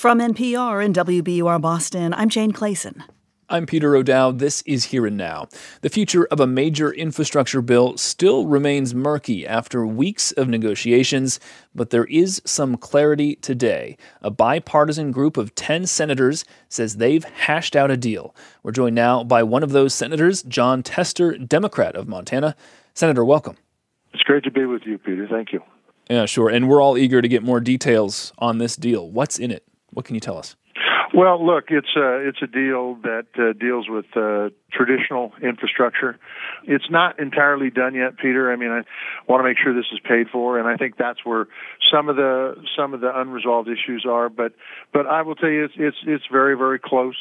From NPR and WBUR Boston, I'm Jane Clayson. I'm Peter O'Dowd. This is Here and Now. The future of a major infrastructure bill still remains murky after weeks of negotiations, but there is some clarity today. A bipartisan group of 10 senators says they've hashed out a deal. We're joined now by one of those senators, Jon Tester, Democrat of Montana. Senator, welcome. It's great to be with you, Peter. Thank you. Yeah, sure. And we're all eager to get more details on this deal. What's in it? What can you tell us? Well, look, it's a deal that deals with traditional infrastructure. It's not entirely done yet, Peter. I mean, I want to make sure this is paid for, and I think that's where some of the unresolved issues are. But I will tell you, it's very, very close.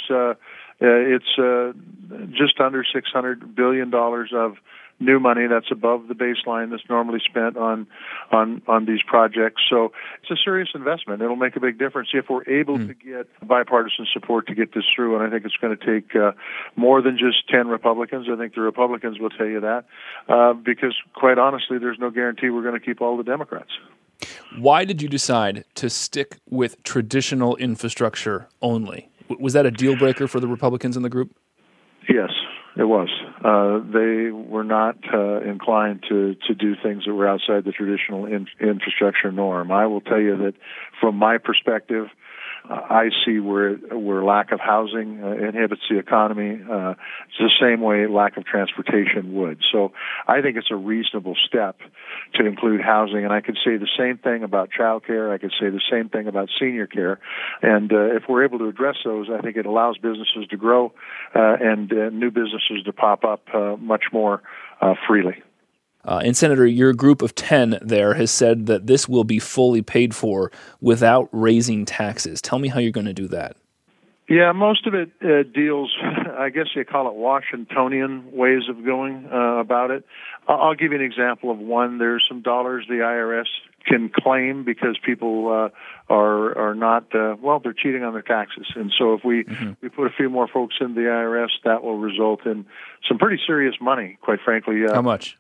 It's just under $600 billion of new money that's above the baseline that's normally spent on these projects. So it's a serious investment. It'll make a big difference if we're able to get bipartisan support to get this through. And I think it's going to take more than just 10 Republicans. I think the Republicans will tell you that because, quite honestly, there's no guarantee we're going to keep all the Democrats. Why did you decide to stick with traditional infrastructure only? Was that a deal breaker for the Republicans in the group? Yes. It was. They were not inclined to do things that were outside the traditional infrastructure norm. I will tell you that from my perspective, I see where lack of housing inhibits the economy. It's the same way lack of transportation would. So I think it's a reasonable step to include housing. And I could say the same thing about child care. I could say the same thing about senior care. And if we're able to address those, I think it allows businesses to grow and new businesses to pop up much more freely. And Senator, your group of 10 there has said that this will be fully paid for without raising taxes. Tell me how you're going to do that. Yeah, most of it deals, I guess you call it Washingtonian ways of going about it. I'll give you an example of one. There's some dollars the IRS can claim because people are not, they're cheating on their taxes. And so if we put a few more folks in the IRS, that will result in some pretty serious money, quite frankly. How much?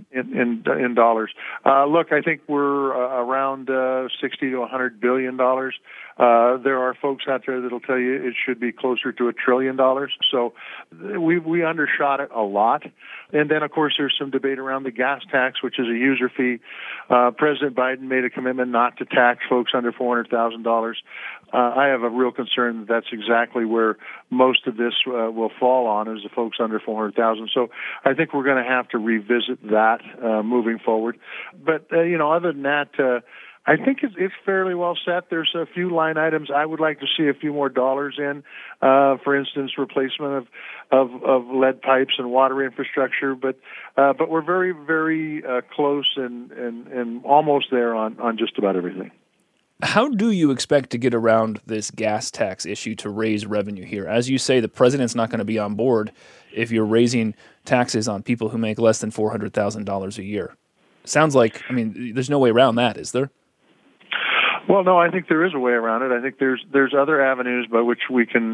In dollars. Look, I think we're around $60 to $100 billion. There are folks out there that'll tell you it should be closer to $1 trillion. So we undershot it a lot. And then, of course, there's some debate around the gas tax, which is a user fee. President Biden made a commitment not to tax folks under $400,000. I have a real concern that that's exactly where most of this will fall on, is the folks under $400,000. So I think we're going to have to revisit that moving forward. But, other than that, I think it's fairly well set. There's a few line items I would like to see a few more dollars in. For instance, replacement of lead pipes and water infrastructure. But we're very, very close and almost there on just about everything. How do you expect to get around this gas tax issue to raise revenue here? As you say, the president's not going to be on board if you're raising taxes on people who make less than $400,000 a year. Sounds like, there's no way around that, is there? Well, no, I think there is a way around it. I think there's other avenues by which we can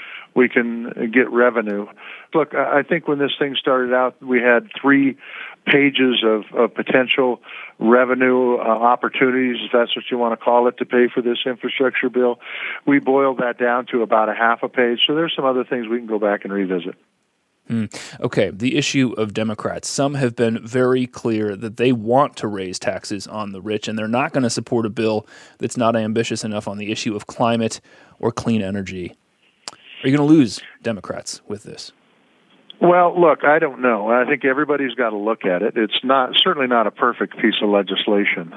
get revenue. Look, I think when this thing started out, we had 3 pages of potential revenue opportunities, if that's what you want to call it, to pay for this infrastructure bill. We boiled that down to about a half a page. So there's some other things we can go back and revisit. Okay, the issue of Democrats. Some have been very clear that they want to raise taxes on the rich, and they're not going to support a bill that's not ambitious enough on the issue of climate or clean energy. Are you going to lose Democrats with this? Well, look, I don't know. I think everybody's got to look at it. It's certainly not a perfect piece of legislation,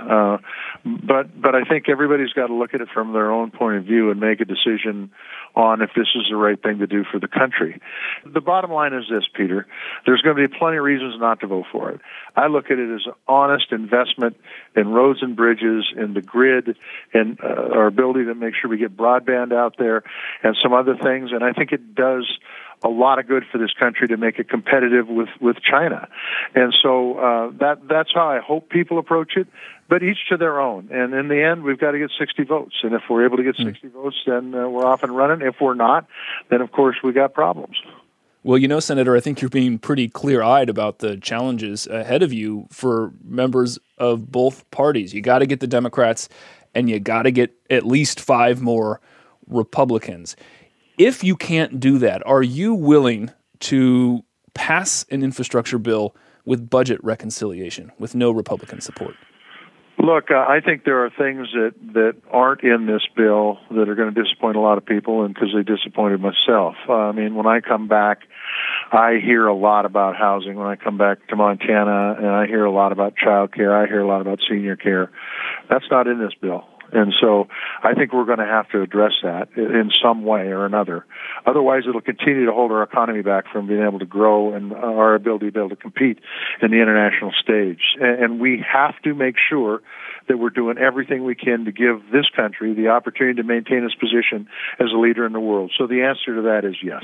but I think everybody's got to look at it from their own point of view and make a decision on if this is the right thing to do for the country. The bottom line is this, Peter. There's going to be plenty of reasons not to vote for it. I look at it as an honest investment in roads and bridges, in the grid, and our ability to make sure we get broadband out there and some other things. And I think it does a lot of good for this country to make it competitive with China. And so that's how I hope people approach it, but each to their own. And in the end, we've got to get 60 votes. And if we're able to get 60 votes, then we're off and running. If we're not, then, of course, we got problems. Well, Senator, I think you're being pretty clear-eyed about the challenges ahead of you for members of both parties. You got to get the Democrats, and you got to get at least 5 more Republicans. If you can't do that, are you willing to pass an infrastructure bill with budget reconciliation, with no Republican support? Look, I think there are things that aren't in this bill that are going to disappoint a lot of people, and because they disappointed myself. I mean, when I come back, I hear a lot about housing. When I come back to Montana, and I hear a lot about child care, I hear a lot about senior care. That's not in this bill. And so I think we're going to have to address that in some way or another. Otherwise, it'll continue to hold our economy back from being able to grow and our ability to be able to compete in the international stage. And we have to make sure that we're doing everything we can to give this country the opportunity to maintain its position as a leader in the world. So the answer to that is yes.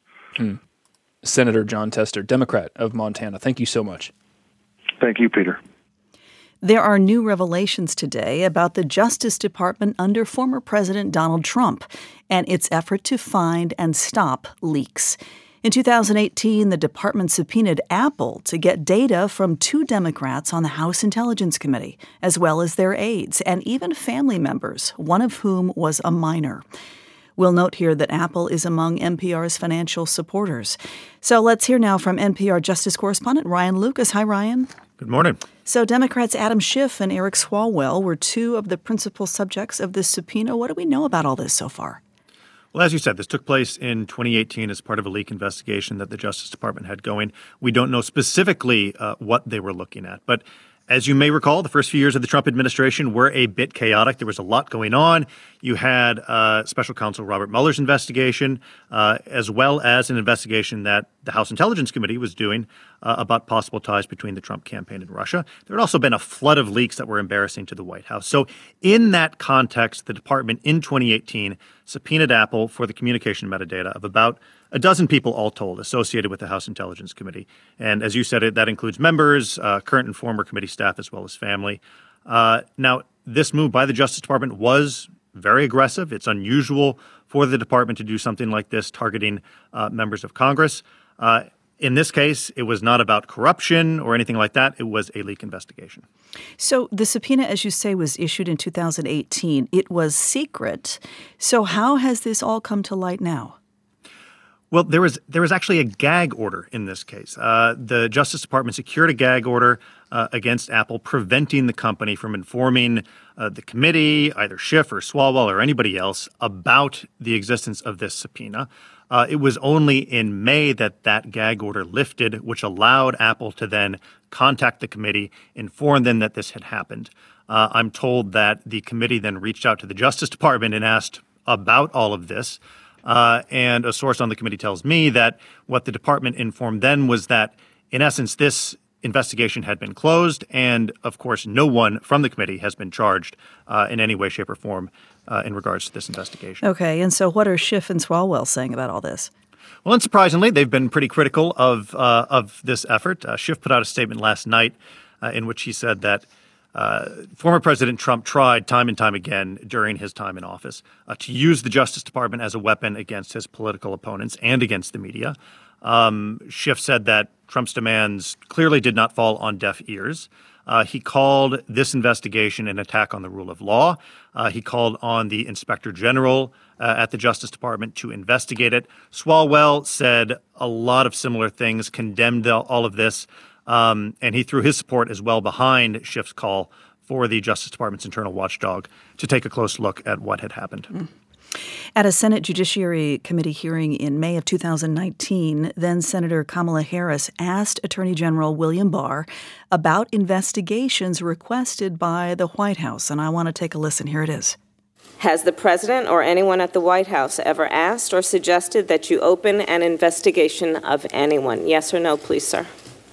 Senator Jon Tester, Democrat of Montana, thank you so much. Thank you, Peter. There are new revelations today about the Justice Department under former President Donald Trump and its effort to find and stop leaks. In 2018, the department subpoenaed Apple to get data from 2 Democrats on the House Intelligence Committee, as well as their aides and even family members, one of whom was a minor. We'll note here that Apple is among NPR's financial supporters. So let's hear now from NPR Justice correspondent Ryan Lucas. Hi, Ryan. Good morning. So Democrats Adam Schiff and Eric Swalwell were 2 of the principal subjects of this subpoena. What do we know about all this so far? Well, as you said, this took place in 2018 as part of a leak investigation that the Justice Department had going. We don't know specifically what they were looking at, but as you may recall, the first few years of the Trump administration were a bit chaotic. There was a lot going on. You had Special Counsel Robert Mueller's investigation, as well as an investigation that the House Intelligence Committee was doing about possible ties between the Trump campaign and Russia. There had also been a flood of leaks that were embarrassing to the White House. So in that context, the department in 2018 subpoenaed Apple for the communication metadata of about a dozen people all told associated with the House Intelligence Committee. And as you said, that includes members, current and former committee staff, as well as family. Now, this move by the Justice Department was very aggressive. It's unusual for the department to do something like this, targeting members of Congress. In this case, it was not about corruption or anything like that. It was a leak investigation. So the subpoena, as you say, was issued in 2018. It was secret. So how has this all come to light now? Well, there was actually a gag order in this case. The Justice Department secured a gag order against Apple, preventing the company from informing the committee, either Schiff or Swalwell or anybody else, about the existence of this subpoena. It was only in May that gag order lifted, which allowed Apple to then contact the committee, inform them that this had happened. I'm told that the committee then reached out to the Justice Department and asked about all of this. And a source on the committee tells me that what the department informed then was that, in essence, this investigation had been closed. And, of course, no one from the committee has been charged in any way, shape, or form in regards to this investigation. Okay. And so what are Schiff and Swalwell saying about all this? Well, unsurprisingly, they've been pretty critical of this effort. Schiff put out a statement last night in which he said that former President Trump tried time and time again during his time in office to use the Justice Department as a weapon against his political opponents and against the media. Schiff said that Trump's demands clearly did not fall on deaf ears. He called this investigation an attack on the rule of law. He called on the Inspector General at the Justice Department to investigate it. Swalwell said a lot of similar things, condemned all of this. And he threw his support as well behind Schiff's call for the Justice Department's internal watchdog to take a close look at what had happened. At a Senate Judiciary Committee hearing in May of 2019, then Senator Kamala Harris asked Attorney General William Barr about investigations requested by the White House. And I want to take a listen. Here it is. Has the president or anyone at the White House ever asked or suggested that you open an investigation of anyone? Yes or no, please, sir?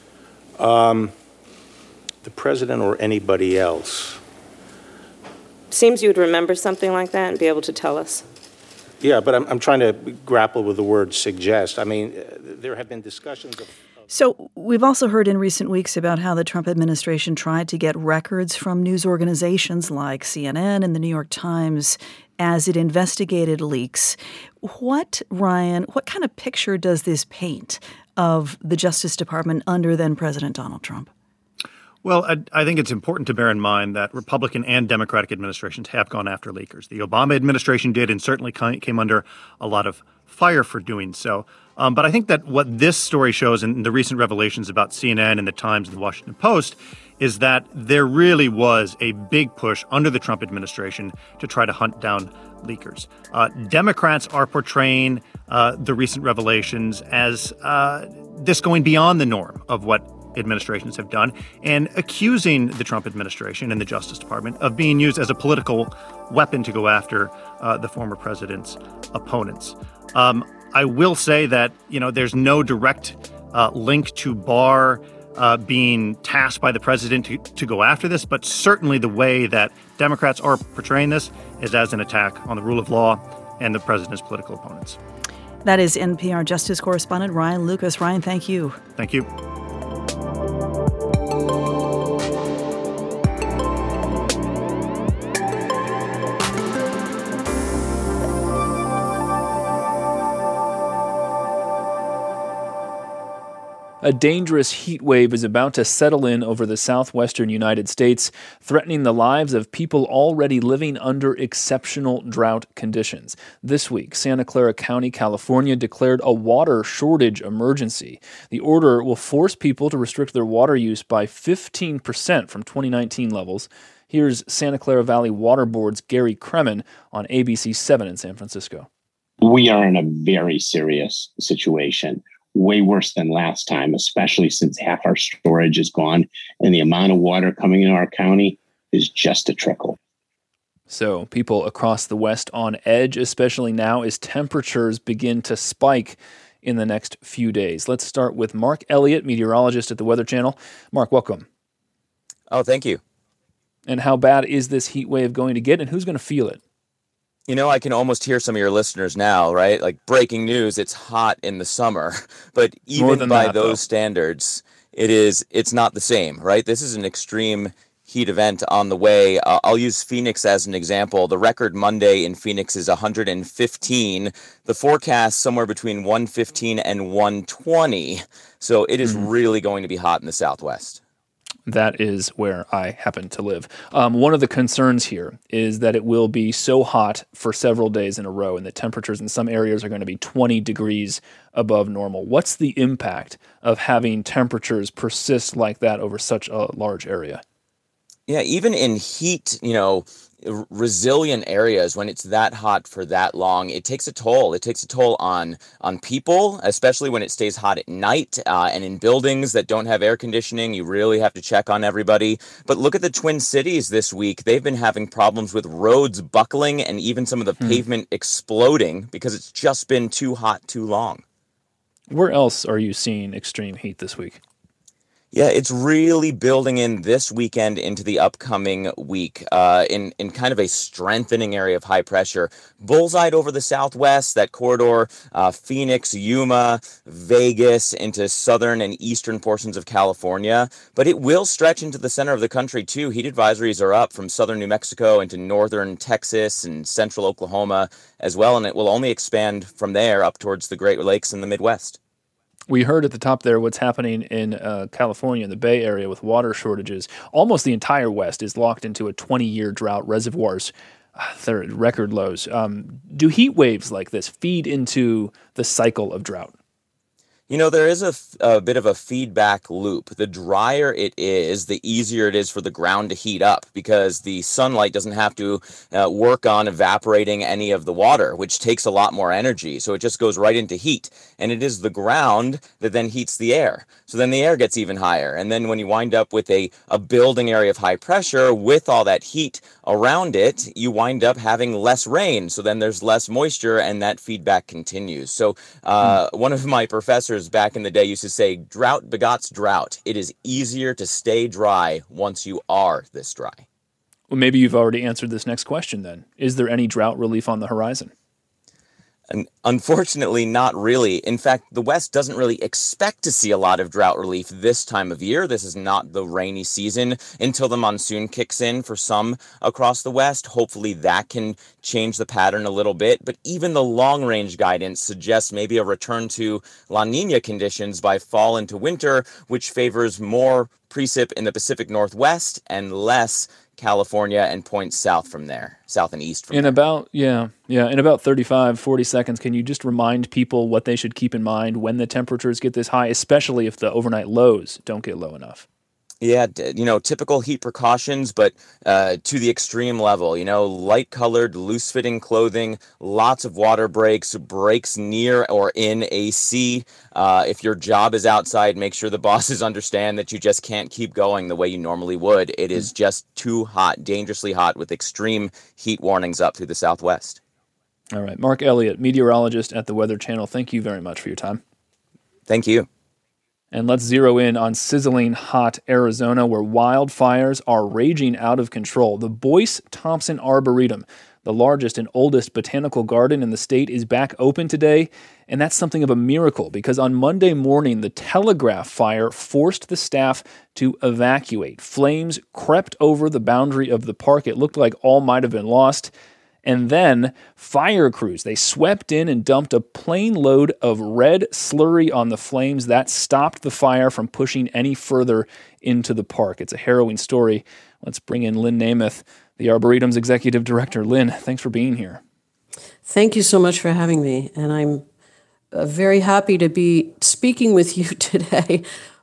The president or anybody else? Seems you would remember something like that and be able to tell us. Yeah, but I'm trying to grapple with the word suggest. I mean, there have been discussions of... So we've also heard in recent weeks about how the Trump administration tried to get records from news organizations like CNN and the New York Times as it investigated leaks. Ryan, what kind of picture does this paint of the Justice Department under then President Donald Trump? Well, I think it's important to bear in mind that Republican and Democratic administrations have gone after leakers. The Obama administration did, and certainly came under a lot of fire for doing so. But I think that what this story shows, and the recent revelations about CNN and the Times and the Washington Post, is that there really was a big push under the Trump administration to try to hunt down leakers. Democrats are portraying the recent revelations as this going beyond the norm of what administrations have done, and accusing the Trump administration and the Justice Department of being used as a political weapon to go after the former president's opponents. I will say that, there's no direct link to Barr being tasked by the president to go after this, but certainly the way that Democrats are portraying this is as an attack on the rule of law and the president's political opponents. That is NPR Justice correspondent Ryan Lucas. Ryan, thank you. Thank you. A dangerous heat wave is about to settle in over the southwestern United States, threatening the lives of people already living under exceptional drought conditions. This week, Santa Clara County, California, declared a water shortage emergency. The order will force people to restrict their water use by 15% from 2019 levels. Here's Santa Clara Valley Water Board's Gary Kremen on ABC 7 in San Francisco. We are in a very serious situation. Way worse than last time, especially since half our storage is gone and the amount of water coming in our county is just a trickle. So people across the West on edge, especially now as temperatures begin to spike in the next few days. Let's start with Mark Elliott, meteorologist at the Weather Channel. Mark, welcome. Oh, thank you. And how bad is this heat wave going to get, and who's going to feel it? I can almost hear some of your listeners now, right? Like breaking news, it's hot in the summer. But even by those standards, it's not the same, right? This is an extreme heat event on the way. I'll use Phoenix as an example. The record Monday in Phoenix is 115. The forecast somewhere between 115 and 120. So it is really going to be hot in the Southwest. That is where I happen to live. One of the concerns here is that it will be so hot for several days in a row, and the temperatures in some areas are going to be 20 degrees above normal. What's the impact of having temperatures persist like that over such a large area? Yeah, even in heat, resilient areas, when it's that hot for that long, it takes a toll. It takes a toll on people, especially when it stays hot at night, and in buildings that don't have air conditioning. You really have to check on everybody. But look at the Twin Cities this week. They've been having problems with roads buckling and even some of the pavement exploding because it's just been too hot too long. Where else are you seeing extreme heat this week? Yeah, it's really building in this weekend into the upcoming week in kind of a strengthening area of high pressure. Bullseyed over the Southwest, that corridor, Phoenix, Yuma, Vegas, into southern and eastern portions of California. But it will stretch into the center of the country, too. Heat advisories are up from southern New Mexico into northern Texas and central Oklahoma as well, and it will only expand from there up towards the Great Lakes and the Midwest. We heard at the top there what's happening in California, in the Bay Area, with water shortages. Almost the entire West is locked into a 20-year drought. Reservoirs, they're at record lows. Do heat waves like this feed into the cycle of drought? There is a bit of a feedback loop. The drier it is, the easier it is for the ground to heat up because the sunlight doesn't have to work on evaporating any of the water, which takes a lot more energy. So it just goes right into heat. And it is the ground that then heats the air. So then the air gets even higher. And then when you wind up with a building area of high pressure with all that heat around it, you wind up having less rain. So then there's less moisture and that feedback continues. So one of my professors back in the day used to say, drought begots drought. It is easier to stay dry once you are this dry. Well, maybe you've already answered this next question then. Is there any drought relief on the horizon? And unfortunately, not really. In fact, the West doesn't really expect to see a lot of drought relief this time of year. This is not the rainy season until the monsoon kicks in for some across the West. Hopefully that can change the pattern a little bit. But even the long-range guidance suggests maybe a return to La Nina conditions by fall into winter, which favors more precip in the Pacific Northwest and less California and points south from there, south and east from there. In about 35, 40 seconds, can you just remind people what they should keep in mind when the temperatures get this high, especially if the overnight lows don't get low enough? Yeah, typical heat precautions, but to the extreme level. Light-colored, loose-fitting clothing, lots of water breaks near or in AC. If your job is outside, make sure the bosses understand that you just can't keep going the way you normally would. It is just too hot, dangerously hot, with extreme heat warnings up through the Southwest. All right. Mark Elliott, meteorologist at the Weather Channel, thank you very much for your time. Thank you. And let's zero in on sizzling hot Arizona, where wildfires are raging out of control. The Boyce Thompson Arboretum, the largest and oldest botanical garden in the state, is back open today. And that's something of a miracle, because on Monday morning, the Telegraph fire forced the staff to evacuate. Flames crept over the boundary of the park. It looked like all might have been lost. And then fire crews, they swept in and dumped a plane load of red slurry on the flames. That stopped the fire from pushing any further into the park. It's a harrowing story. Let's bring in Lynn Namath, the Arboretum's executive director. Lynn, thanks for being here. Thank you so much for having me. And I'm very happy to be speaking with you today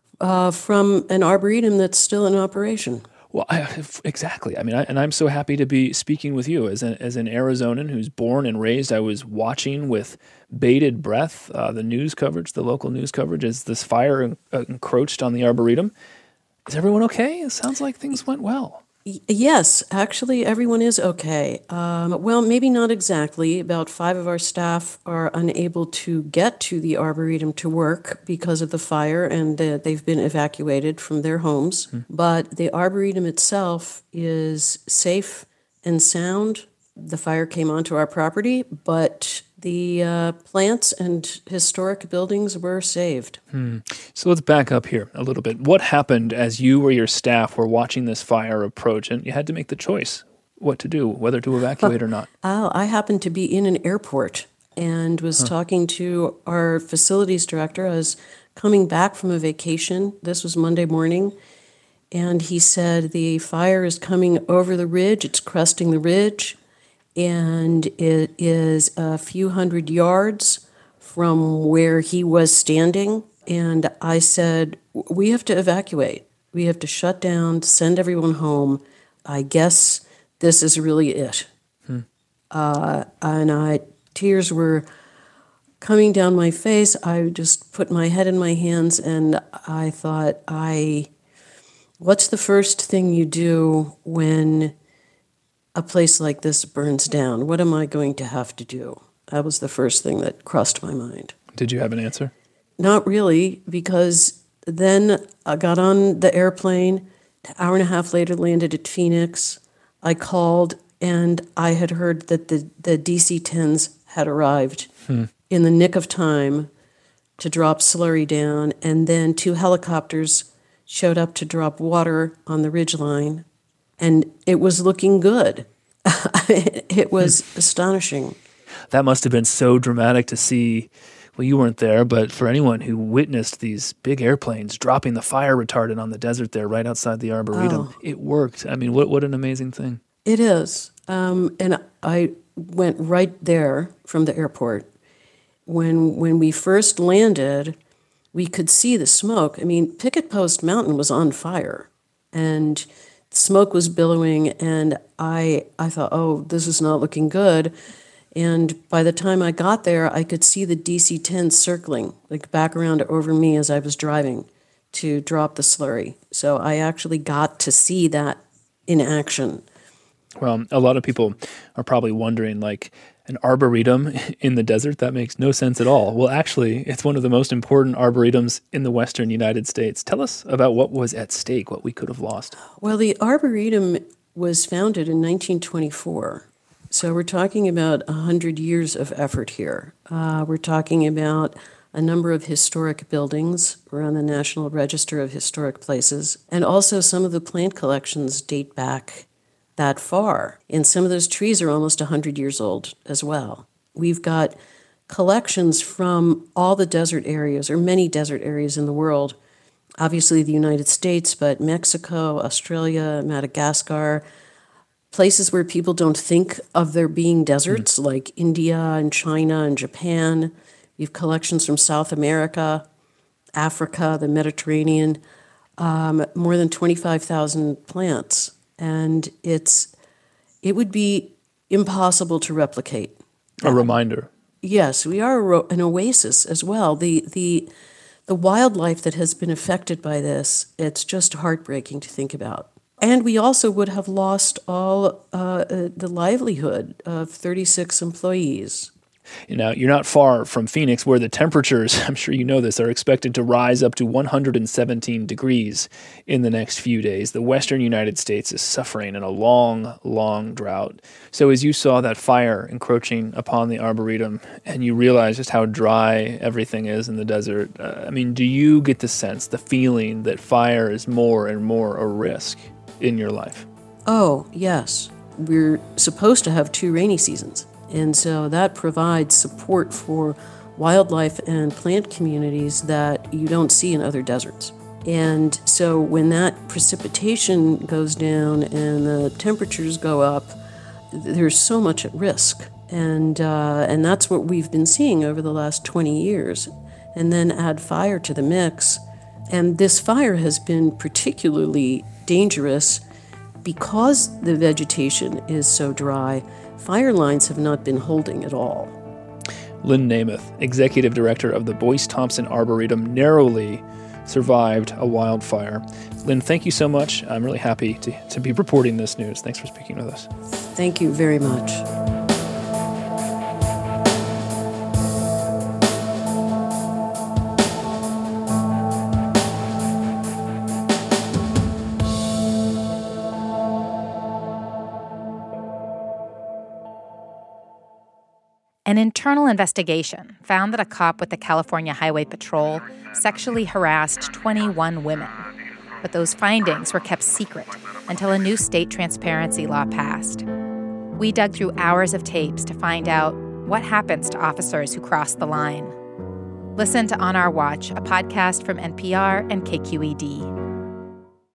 from an arboretum that's still in operation. Well, exactly. I mean, and I'm so happy to be speaking with you as an Arizonan who's born and raised. I was watching with bated breath the news coverage, the local news coverage, as this fire encroached on the Arboretum. Is everyone okay? It sounds like things went well. Yes, actually, everyone is okay. Well, maybe not exactly. About 5 of our staff are unable to get to the Arboretum to work because of the fire, and they've been evacuated from their homes. But the Arboretum itself is safe and sound. The fire came onto our property, but the plants and historic buildings were saved. So let's back up here a little bit. What happened as you or your staff were watching this fire approach and you had to make the choice what to do, whether to evacuate or not? I happened to be in an airport and was talking to our facilities director. I was coming back from a vacation. This was Monday morning. And he said, the fire is coming over the ridge. It's cresting the ridge. And it is a few hundred yards from where he was standing. And I said, we have to evacuate. We have to shut down, send everyone home. I guess this is really it. And tears were coming down my face. I just put my head in my hands and I thought, what's the first thing you do when a place like this burns down? What am I going to have to do? That was the first thing that crossed my mind. Did you have an answer? Not really, because then I got on the airplane, an hour and a half later landed at Phoenix. I called and I had heard that the DC-10s had arrived in the nick of time to drop slurry down, and then 2 helicopters showed up to drop water on the ridgeline. And it was looking good. It was astonishing. That must have been so dramatic to see. Well, you weren't there, but for anyone who witnessed these big airplanes dropping the fire retardant on the desert there right outside the Arboretum, it worked. I mean, what an amazing thing. It is. And I went right there from the airport. When we first landed, we could see the smoke. I mean, Picket Post Mountain was on fire. And smoke was billowing, and I thought, oh, this is not looking good. And by the time I got there, I could see the DC-10 circling, like back around over me as I was driving to drop the slurry. So I actually got to see that in action. Well, a lot of people are probably wondering, like, an arboretum in the desert? That makes no sense at all. Well, actually, it's one of the most important arboretums in the western United States. Tell us about what was at stake, what we could have lost. Well, the Arboretum was founded in 1924. So we're talking about 100 years of effort here. We're talking about a number of historic buildings. We're on the National Register of Historic Places. And also some of the plant collections date back that far. And some of those trees are almost 100 years old as well. We've got collections from all the desert areas, or many desert areas in the world. Obviously the United States, but Mexico, Australia, Madagascar, places where people don't think of there being deserts, like India and China and Japan. We have collections from South America, Africa, the Mediterranean, more than 25,000 plants. And it would be impossible to replicate. A reminder. Yes, we are an oasis as well. The wildlife that has been affected by this, it's just heartbreaking to think about. And we also would have lost all the livelihood of 36 employees. Now, you're not far from Phoenix, where the temperatures, I'm sure you know this, are expected to rise up to 117 degrees in the next few days. The western United States is suffering in a long, long drought. So as you saw that fire encroaching upon the Arboretum and you realize just how dry everything is in the desert, do you get the sense, the feeling that fire is more and more a risk in your life? Oh, yes. We're supposed to have 2 rainy seasons. And so that provides support for wildlife and plant communities that you don't see in other deserts. And so when that precipitation goes down and the temperatures go up, there's so much at risk. And that's what we've been seeing over the last 20 years. And then add fire to the mix. And this fire has been particularly dangerous because the vegetation is so dry. Fire lines have not been holding at all. Lynn Nemeth, Executive Director of the Boyce Thompson Arboretum, narrowly survived a wildfire. Lynn, thank you so much. I'm really happy to be reporting this news. Thanks for speaking with us. Thank you very much. An internal investigation found that a cop with the California Highway Patrol sexually harassed 21 women. But those findings were kept secret until a new state transparency law passed. We dug through hours of tapes to find out what happens to officers who cross the line. Listen to On Our Watch, a podcast from NPR and KQED.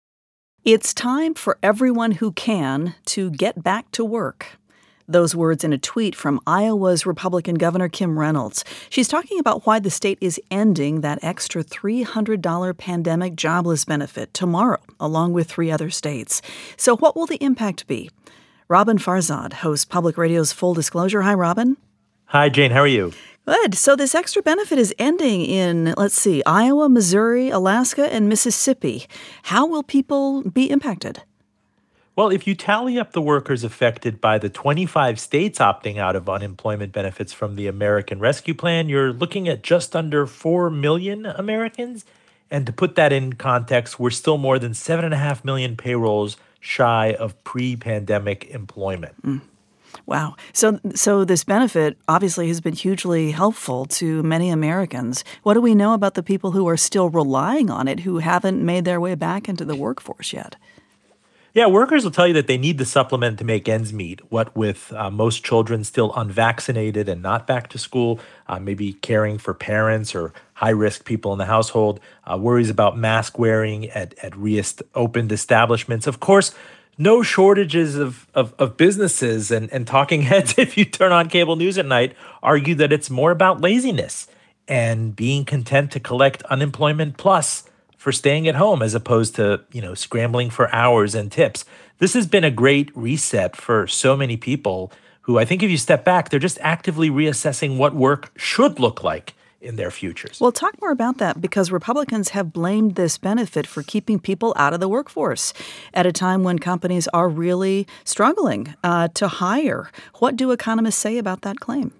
It's time for everyone who can to get back to work. Those words in a tweet from Iowa's Republican Governor Kim Reynolds. She's talking about why the state is ending that extra $300 pandemic jobless benefit tomorrow, along with 3 other states. So what will the impact be? Robin Farzad hosts Public Radio's Full Disclosure. Hi, Robin. Hi, Jane. How are you? Good. So this extra benefit is ending in, Iowa, Missouri, Alaska, and Mississippi. How will people be impacted? Well, if you tally up the workers affected by the 25 states opting out of unemployment benefits from the American Rescue Plan, you're looking at just under 4 million Americans. And to put that in context, we're still more than 7.5 million payrolls shy of pre-pandemic employment. Wow. So this benefit obviously has been hugely helpful to many Americans. What do we know about the people who are still relying on it, who haven't made their way back into the workforce yet? Yeah, workers will tell you that they need the supplement to make ends meet, what with most children still unvaccinated and not back to school, maybe caring for parents or high-risk people in the household, worries about mask wearing at reopened establishments. Of course, no shortages of businesses and talking heads, if you turn on cable news at night, argue that it's more about laziness and being content to collect unemployment plus for staying at home as opposed to, scrambling for hours and tips. This has been a great reset for so many people who I think if you step back, they're just actively reassessing what work should look like in their futures. Well, talk more about that, because Republicans have blamed this benefit for keeping people out of the workforce at a time when companies are really struggling to hire. What do economists say about that claim?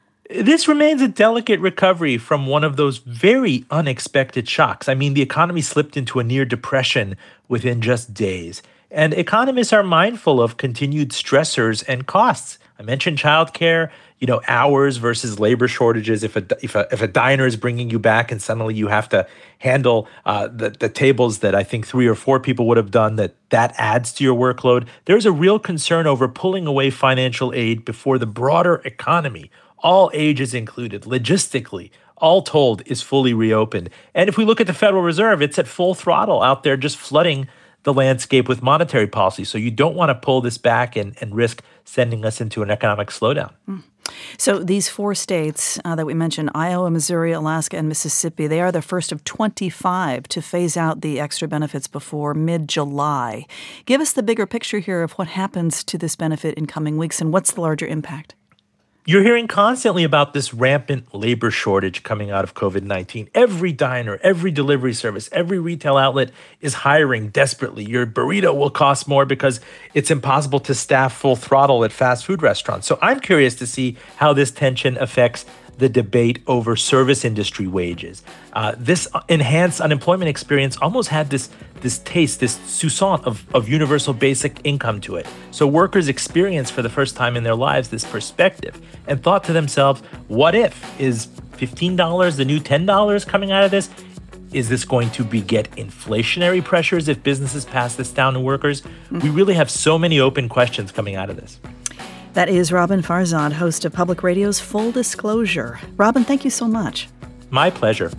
This remains a delicate recovery from one of those very unexpected shocks. The economy slipped into a near depression within just days. And economists are mindful of continued stressors and costs. I mentioned childcare, hours versus labor shortages. If a diner is bringing you back and suddenly you have to handle the tables that I think 3 or 4 people would have done, that adds to your workload. There's a real concern over pulling away financial aid before the broader economy, all ages included, logistically, all told, is fully reopened. And if we look at the Federal Reserve, it's at full throttle out there just flooding the landscape with monetary policy. So you don't want to pull this back and risk sending us into an economic slowdown. So these 4 states that we mentioned, Iowa, Missouri, Alaska, and Mississippi, they are the first of 25 to phase out the extra benefits before mid-July. Give us the bigger picture here of what happens to this benefit in coming weeks and what's the larger impact. You're hearing constantly about this rampant labor shortage coming out of COVID-19. Every diner, every delivery service, every retail outlet is hiring desperately. Your burrito will cost more because it's impossible to staff full throttle at fast food restaurants. So I'm curious to see how this tension affects the debate over service industry wages. This enhanced unemployment experience almost had this taste, this soupçon of universal basic income to it. So workers experienced for the first time in their lives this perspective and thought to themselves, what if? Is $15 the new $10 coming out of this? Is this going to beget inflationary pressures if businesses pass this down to workers? We really have so many open questions coming out of this. That is Robin Farzad, host of Public Radio's Full Disclosure. Robin, thank you so much. My pleasure.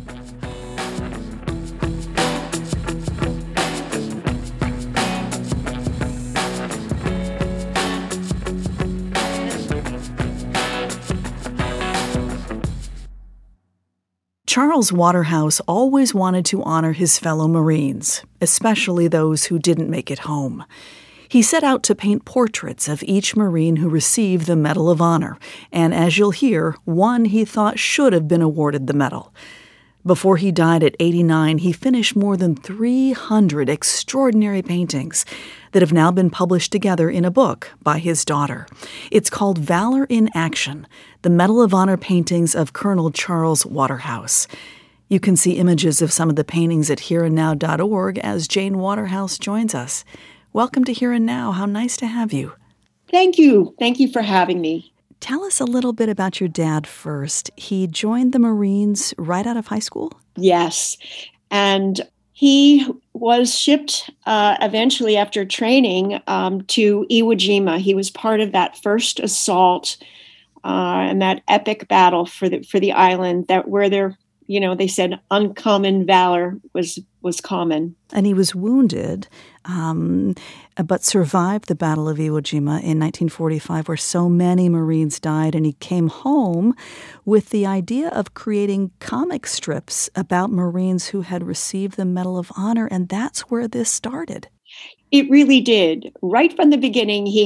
Charles Waterhouse always wanted to honor his fellow Marines, especially those who didn't make it home. He set out to paint portraits of each Marine who received the Medal of Honor, and as you'll hear, one he thought should have been awarded the medal. Before he died at 89, he finished more than 300 extraordinary paintings that have now been published together in a book by his daughter. It's called Valor in Action, the Medal of Honor paintings of Colonel Charles Waterhouse. You can see images of some of the paintings at hereandnow.org as Jane Waterhouse joins us. Welcome to Here and Now. How nice to have you. Thank you. Thank you for having me. Tell us a little bit about your dad first. He joined the Marines right out of high school? Yes. And he was shipped eventually after training to Iwo Jima. He was part of that first assault and that epic battle for the island where they said uncommon valor was common. And he was wounded, but survived the Battle of Iwo Jima in 1945, where so many Marines died. And he came home with the idea of creating comic strips about Marines who had received the Medal of Honor. And that's where this started. It really did. Right from the beginning, he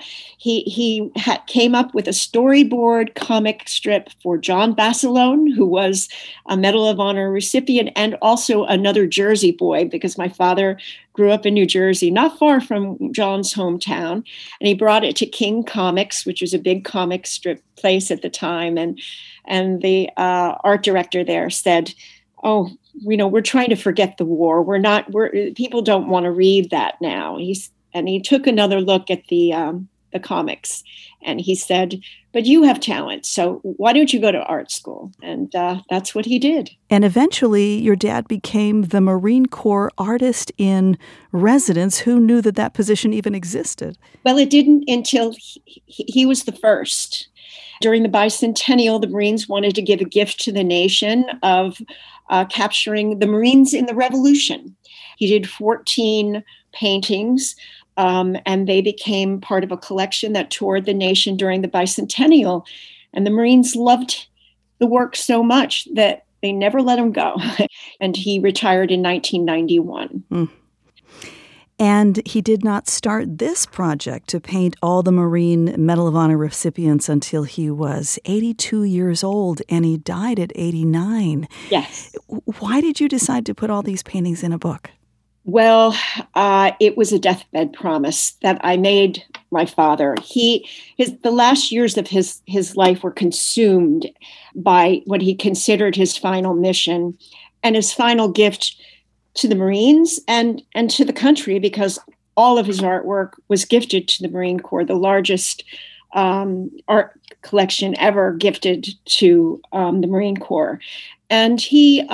came up with a storyboard comic strip for John Basilone, who was a Medal of Honor recipient, and also another Jersey boy, because my father grew up in New Jersey, not far from John's hometown. And he brought it to King Comics, which was a big comic strip place at the time. And the art director there said, "Oh, we're trying to forget the war. People don't want to read that now." He took another look at the comics, and he said, "But you have talent, so why don't you go to art school?" And that's what he did. And eventually, your dad became the Marine Corps artist in residence. Who knew that position even existed? Well, it didn't until he was the first. During the bicentennial, the Marines wanted to give a gift to the nation of capturing the Marines in the Revolution. He did 14 paintings, and they became part of a collection that toured the nation during the bicentennial. And the Marines loved the work so much that they never let him go. And he retired in 1991. And he did not start this project to paint all the Marine Medal of Honor recipients until he was 82 years old, and he died at 89. Yes. Why did you decide to put all these paintings in a book? Well, it was a deathbed promise that I made my father. The last years of his life were consumed by what he considered his final mission and his final gift to the Marines and to the country, because all of his artwork was gifted to the Marine Corps, the largest art collection ever gifted to the Marine Corps. And he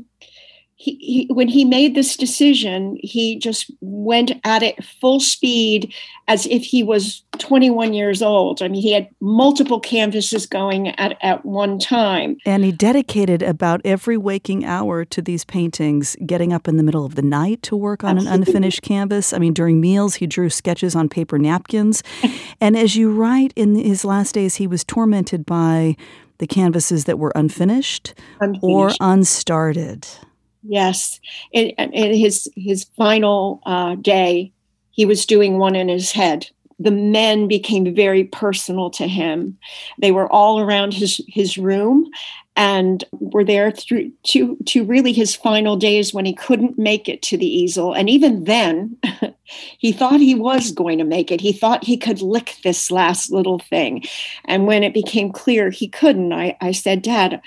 when he made this decision, he just went at it full speed as if he was 21 years old. I mean, he had multiple canvases going at one time. And he dedicated about every waking hour to these paintings, getting up in the middle of the night to work on an unfinished canvas. I mean, during meals, he drew sketches on paper napkins. And as you write, in his last days, he was tormented by the canvases that were unfinished. Or unstarted. Yes. In his final day, he was doing one in his head. The men became very personal to him. They were all around his room and were there through to really his final days when he couldn't make it to the easel. And even then, he thought he was going to make it. He thought he could lick this last little thing. And when it became clear he couldn't, I said, Dad,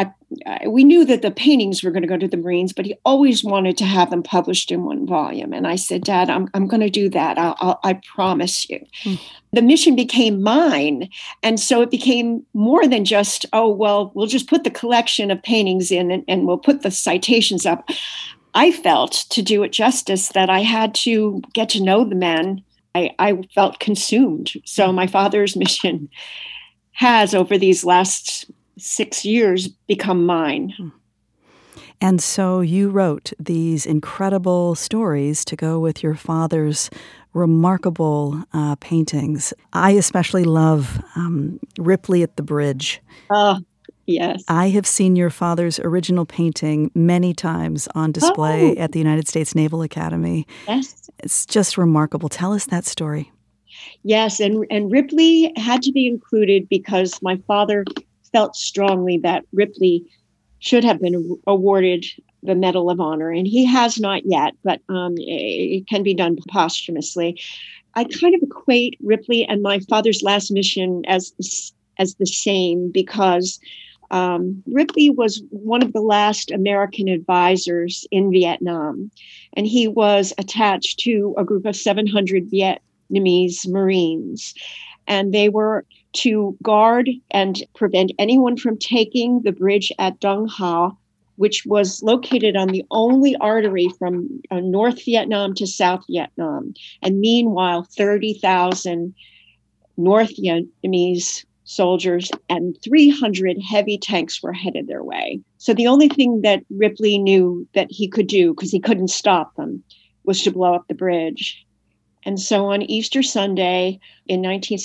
we knew that the paintings were going to go to the Marines, but he always wanted to have them published in one volume. And I said, Dad, I'm going to do that. I promise you. The mission became mine. And so it became more than just, we'll just put the collection of paintings in and we'll put the citations up. I felt, to do it justice, that I had to get to know the men. I felt consumed. So my father's mission has, over these last 6 years, become mine. And so you wrote these incredible stories to go with your father's remarkable paintings. I especially love Ripley at the Bridge. Oh, yes. I have seen your father's original painting many times on display at the United States Naval Academy. Yes. It's just remarkable. Tell us that story. Yes, and Ripley had to be included because my father felt strongly that Ripley should have been awarded the Medal of Honor, and he has not yet, but it can be done posthumously. I kind of equate Ripley and my father's last mission as the same because Ripley was one of the last American advisors in Vietnam, and he was attached to a group of 700 Vietnamese Marines, and they were to guard and prevent anyone from taking the bridge at Dong Ha, which was located on the only artery from North Vietnam to South Vietnam. And meanwhile, 30,000 North Vietnamese soldiers and 300 heavy tanks were headed their way. So the only thing that Ripley knew that he could do, because he couldn't stop them, was to blow up the bridge. And so on Easter Sunday in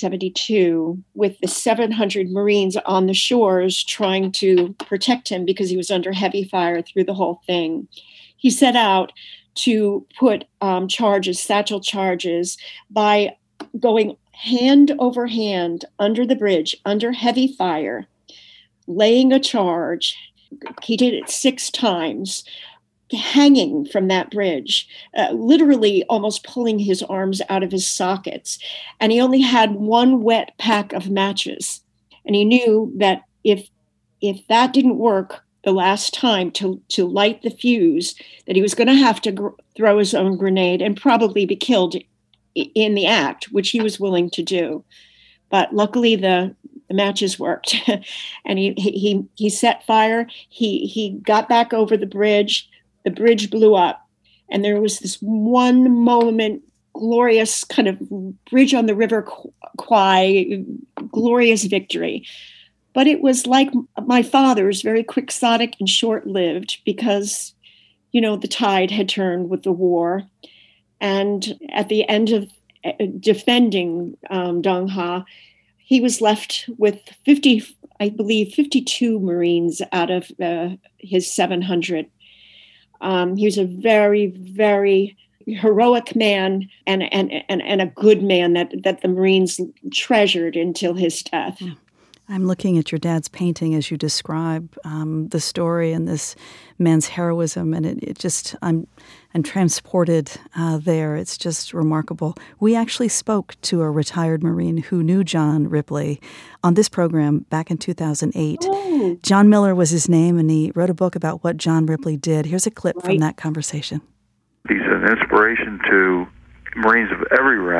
1972, with the 700 Marines on the shores trying to protect him because he was under heavy fire through the whole thing, he set out to put satchel charges, by going hand over hand under the bridge, under heavy fire, laying a charge. He did it 6 times. Hanging from that bridge, literally almost pulling his arms out of his sockets. And he only had one wet pack of matches. And he knew that if that didn't work the last time to light the fuse, that he was going to have to throw his own grenade and probably be killed in the act, which he was willing to do. But luckily the matches worked. And he set fire. He got back over the bridge. The bridge blew up, and there was this one moment, glorious kind of bridge on the River Kwai, glorious victory. But it was like my father's, very quixotic and short-lived because, the tide had turned with the war. And at the end of defending Dong Ha, he was left with 52 Marines out of his 700. He was a very, very heroic man and a good man that the Marines treasured until his death. I'm looking at your dad's painting as you describe the story and this man's heroism, and it just I'm transported there. It's just remarkable. We actually spoke to a retired Marine who knew John Ripley on this program back in 2008. Oh. John Miller was his name, and he wrote a book about what John Ripley did. Here's a clip from that conversation. He's an inspiration to Marines of every rank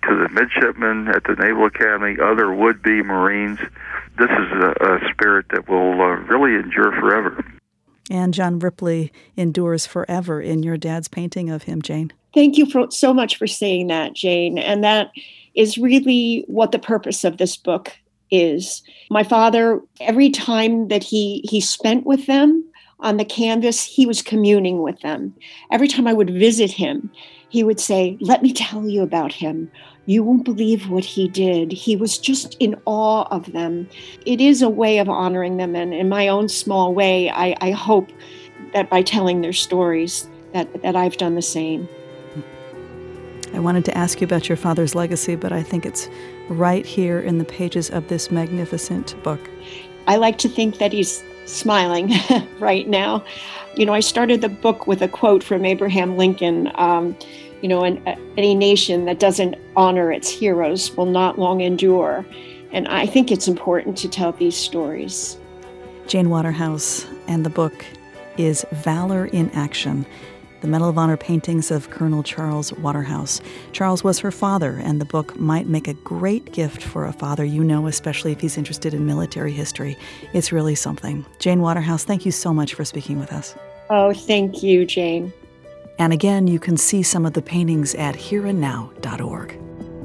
to the midshipmen at the Naval Academy, other would-be Marines. This is a spirit that will really endure forever. And John Ripley endures forever in your dad's painting of him, Jane. Thank you so much for saying that, Jane. And that is really what the purpose of this book is. My father, every time that he spent with them on the canvas, he was communing with them. Every time I would visit him, he would say, "Let me tell you about him. You won't believe what he did." He was just in awe of them. It is a way of honoring them. And in my own small way, I hope that by telling their stories that I've done the same. I wanted to ask you about your father's legacy, but I think it's right here in the pages of this magnificent book. I like to think that he's smiling right now. I started the book with a quote from Abraham Lincoln, any nation that doesn't honor its heroes will not long endure. And I think it's important to tell these stories. Jane Waterhouse, and the book is Valor in Action, the Medal of Honor paintings of Colonel Charles Waterhouse. Charles was her father, and the book might make a great gift for a father, especially if he's interested in military history. It's really something. Jane Waterhouse, thank you so much for speaking with us. Oh, thank you, Jane. And again, you can see some of the paintings at hereandnow.org.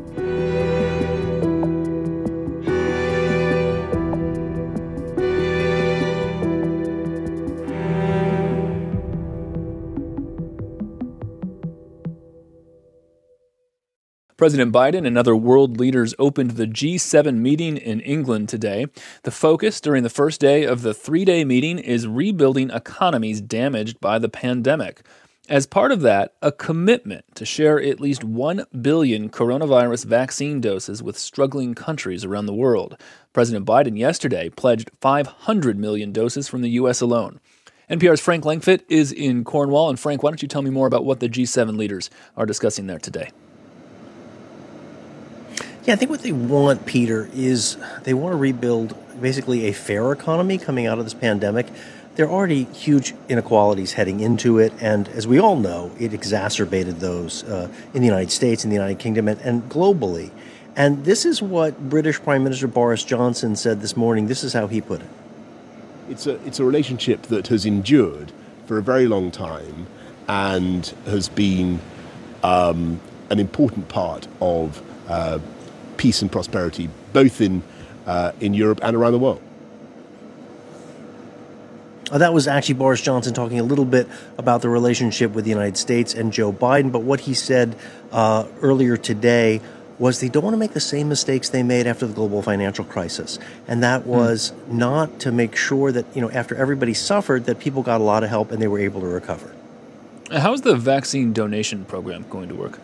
President Biden and other world leaders opened the G7 meeting in England today. The focus during the first day of the three-day meeting is rebuilding economies damaged by the pandemic. As part of that, a commitment to share at least 1 billion coronavirus vaccine doses with struggling countries around the world. President Biden yesterday pledged 500 million doses from the U.S. alone. NPR's Frank Langfitt is in Cornwall. And Frank, why don't you tell me more about what the G7 leaders are discussing there today? Yeah, I think what they want, Peter, is they want to rebuild basically a fair economy coming out of this pandemic. There are already huge inequalities heading into it, and as we all know, it exacerbated those in the United States, in the United Kingdom, and globally. And this is what British Prime Minister Boris Johnson said this morning. This is how he put it. It's a relationship that has endured for a very long time and has been an important part of peace and prosperity, both in Europe and around the world. That was actually Boris Johnson talking a little bit about the relationship with the United States and Joe Biden. But what he said earlier today was they don't want to make the same mistakes they made after the global financial crisis. And that was not to make sure that, after everybody suffered, that people got a lot of help and they were able to recover. How's the vaccine donation program going to work?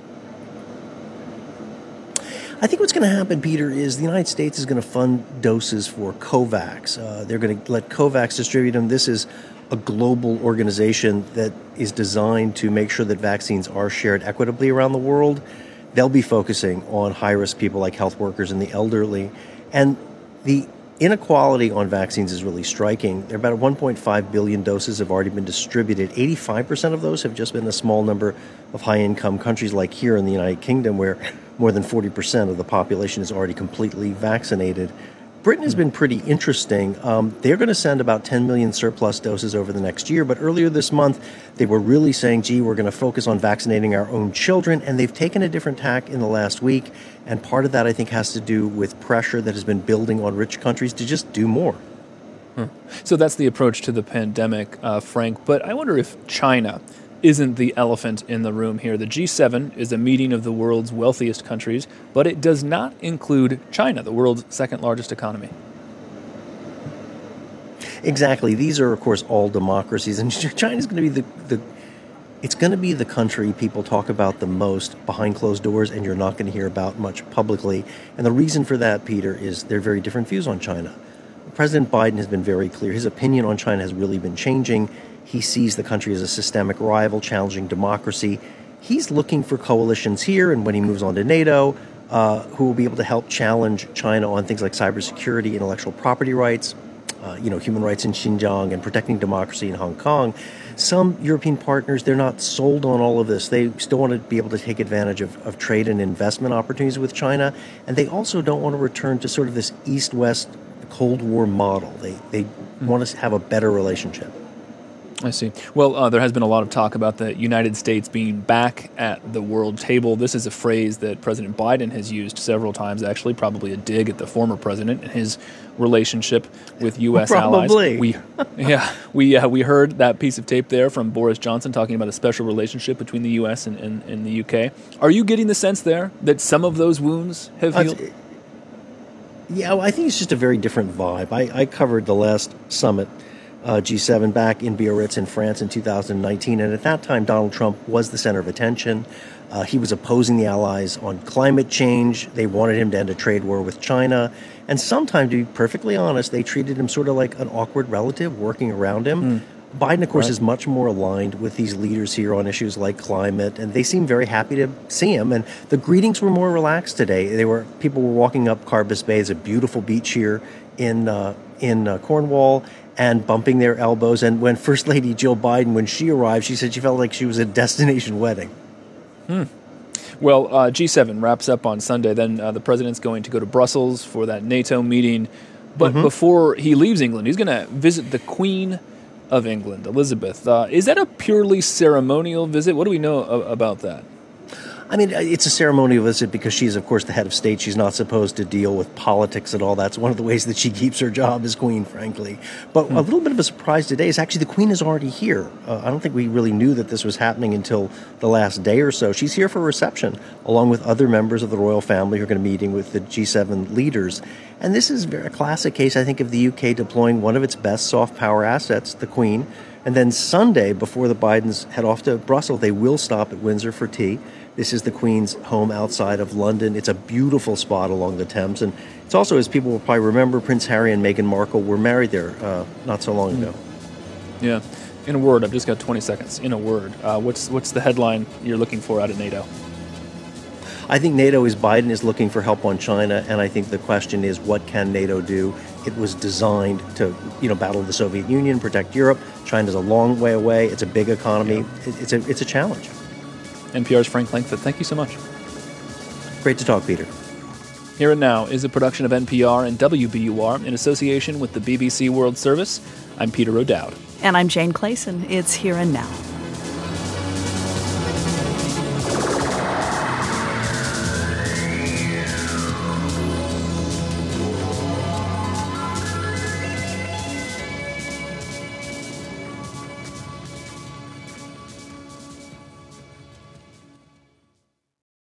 I think what's going to happen, Peter, is the United States is going to fund doses for COVAX. They're going to let COVAX distribute them. This is a global organization that is designed to make sure that vaccines are shared equitably around the world. They'll be focusing on high-risk people like health workers and the elderly. And the inequality on vaccines is really striking. There are about 1.5 billion doses have already been distributed. 85% of those have just been a small number of high-income countries like here in the United Kingdom, where more than 40% of the population is already completely vaccinated. Britain has been pretty interesting. They're going to send about 10 million surplus doses over the next year, but earlier this month, they were really saying, we're going to focus on vaccinating our own children, and they've taken a different tack in the last week, and part of that, I think, has to do with pressure that has been building on rich countries to just do more. So that's the approach to the pandemic, Frank, but I wonder if China isn't the elephant in the room here. The G7 is a meeting of the world's wealthiest countries, but it does not include China, the world's second largest economy. Exactly. These are, of course, all democracies, and China's going to be it's going to be the country people talk about the most behind closed doors, and you're not going to hear about much publicly. And the reason for that, Peter, is there are very different views on China. President Biden has been very clear. His opinion on China has really been changing. He sees the country as a systemic rival, challenging democracy. He's looking for coalitions here, and when he moves on to NATO, who will be able to help challenge China on things like cybersecurity, intellectual property rights. human rights in Xinjiang and protecting democracy in Hong Kong. Some European partners, they're not sold on all of this. They still want to be able to take advantage of trade and investment opportunities with China. And they also don't want to return to sort of this East-West Cold War model. They want to have a better relationship. I see. Well, there has been a lot of talk about the United States being back at the world table. This is a phrase that President Biden has used several times, actually, probably a dig at the former president and his relationship with U.S. allies. We heard that piece of tape there from Boris Johnson talking about a special relationship between the U.S. and the U.K. Are you getting the sense there that some of those wounds have healed? Yeah, well, I think it's just a very different vibe. I covered the last summit, G7, back in Biarritz in France in 2019, and at that time Donald Trump was the center of attention. He was opposing the allies on climate change. They wanted him to end a trade war with China, and sometimes, to be perfectly honest, they treated him sort of like an awkward relative working around him. Biden, of course, is much more aligned with these leaders here on issues like climate, and they seem very happy to see him. And the greetings were more relaxed today. People were walking up Carbis Bay. It's a beautiful beach here in Cornwall, and bumping their elbows. And when First Lady Jill Biden, when she arrived, she said she felt like she was at a destination wedding. Well, G7 wraps up on Sunday. Then the president's going to go to Brussels for that NATO meeting. But before he leaves England, he's going to visit the Queen of England, Elizabeth. Is that a purely ceremonial visit? What do we know about that? I mean, it's a ceremonial visit because she's, of course, the head of state. She's not supposed to deal with politics at all. That's one of the ways that she keeps her job as queen, frankly. But a little bit of a surprise today is actually the queen is already here. I don't think we really knew that this was happening until the last day or so. She's here for a reception, along with other members of the royal family who are going to be meeting with the G7 leaders. And this is a classic case, I think, of the UK deploying one of its best soft power assets, the Queen. And then Sunday, before the Bidens head off to Brussels, they will stop at Windsor for tea. This is the Queen's home outside of London. It's a beautiful spot along the Thames. And it's also, as people will probably remember, Prince Harry and Meghan Markle were married there not so long ago. Yeah. In a word, I've just got 20 seconds. In a word, what's the headline you're looking for out of NATO? I think NATO Biden is looking for help on China, and I think the question is, what can NATO do? It was designed to, battle the Soviet Union, protect Europe. China's a long way away. It's a big economy. Yeah. It's a challenge. NPR's Frank Langfitt, thank you so much. Great to talk, Peter. Here and Now is a production of NPR and WBUR in association with the BBC World Service. I'm Peter O'Dowd. And I'm Jane Clayson. It's Here and Now.